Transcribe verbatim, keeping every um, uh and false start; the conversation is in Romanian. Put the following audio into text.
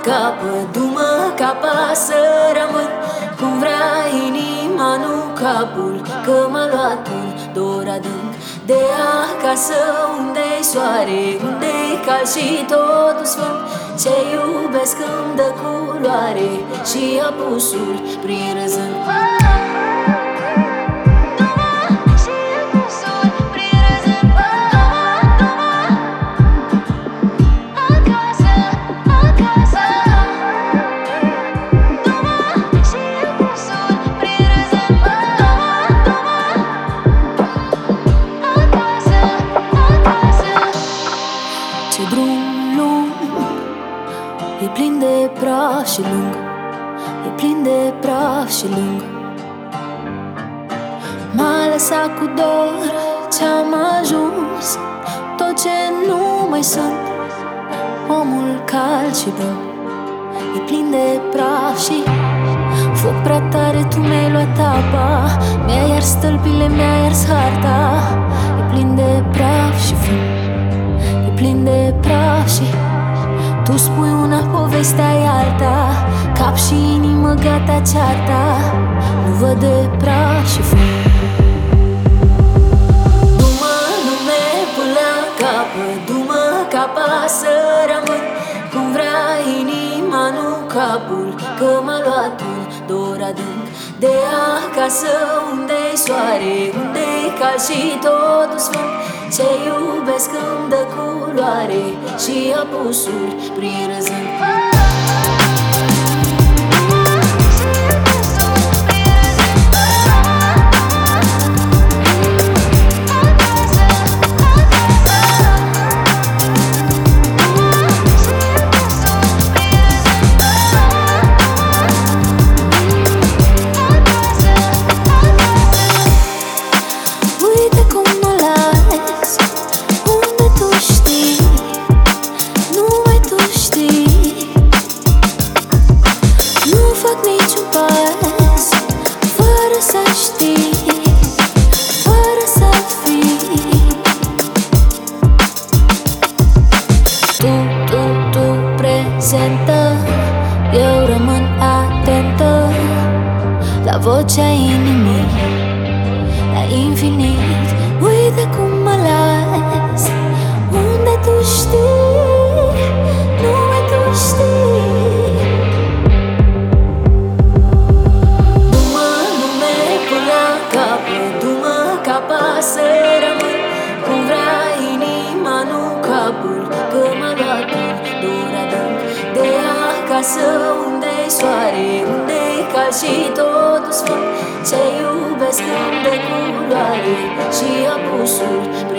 capăt, du-mă capa să rămân cum vrea inima, nu capul, că m-a luat un dor adânc de acasă, unde-i soare, unde-i cald și totul sfânt. Ce iubesc îmi dă culoare și apusul prin răzânt. Ce drum lung, e plin de praf și lung, e plin de praf și lung. M-a lăsat cu dor ce-am ajuns, tot ce nu mai sunt, omul cald și bun. E plin de praf și foc prea tare, tu mi-ai luat apa, mi-ai ars stâlpile, mi-ai ars harta. E plin de praf și fum, e plin de praf și tu spui una, povestea e alta, cap și inimă gata cearta, nu văd de praf și fum. Du-mă lume până la capăt, du-mă capa să rămân cum vrea inima, nu capul, că m-a luat un dor adânc de acasă, unde-i soare, unde-i cald și totul sfânt. Ce iubesc îmi dă culoare și apusul prin răzânt. Eu rămân atentă la vocea inimii, la infinit. Uite cum mă las, unde tu știi, numai tu știi. Du-mă lume până la capăt, du-mă capa să rămân cum vrea inima, nu capul, că m-a luat un dor adânc de acasă, unde-i soare, unde-i cald și totul sfânt. Ce iubesc îmi dă culoare și apusul